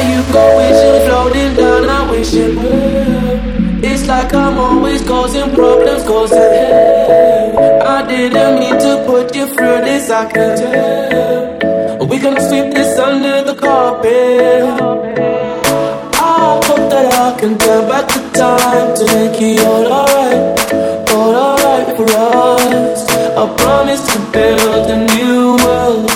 you go, wishing, floating down, I wish it would. It's like I'm always causing problems, cause I didn't mean to put you through this, I can tell. We gonna sweep this under the carpet. I hope that I can turn back the time to make it all alright for us. I promise to build a new world.